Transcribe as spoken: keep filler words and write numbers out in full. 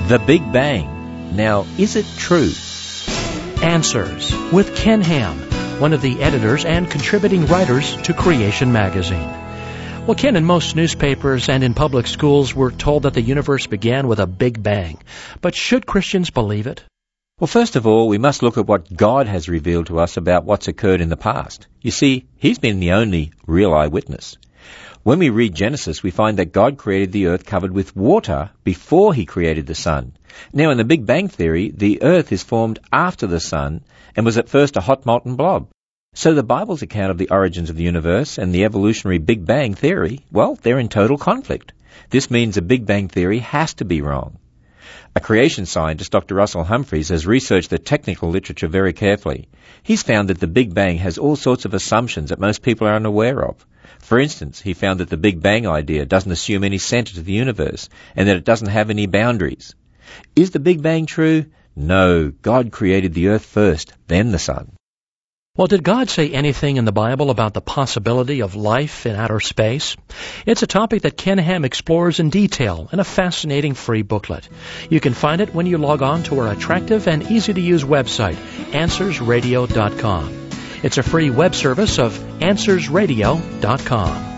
The Big Bang. Now, is it true? Answers with Ken Ham, one of the editors and contributing writers to Creation Magazine. Well, Ken, in most newspapers and in public schools, we're told that the universe began with a Big Bang. But should Christians believe it? Well, first of all, we must look at what God has revealed to us about what's occurred in the past. You see, He's been the only real eyewitness. When we read Genesis, we find that God created the earth covered with water before He created the sun. Now, in the Big Bang Theory, the earth is formed after the sun and was at first a hot molten blob. So the Bible's account of the origins of the universe and the evolutionary Big Bang Theory, well, they're in total conflict. This means the Big Bang Theory has to be wrong. A creation scientist, Doctor Russell Humphreys, has researched the technical literature very carefully. He's found that the Big Bang has all sorts of assumptions that most people are unaware of. For instance, he found that the Big Bang idea doesn't assume any center to the universe and that it doesn't have any boundaries. Is the Big Bang true? No, God created the earth first, then the sun. Well, did God say anything in the Bible about the possibility of life in outer space? It's a topic that Ken Ham explores in detail in a fascinating free booklet. You can find it when you log on to our attractive and easy-to-use website, answers radio dot com. It's a free web service of answers radio dot com.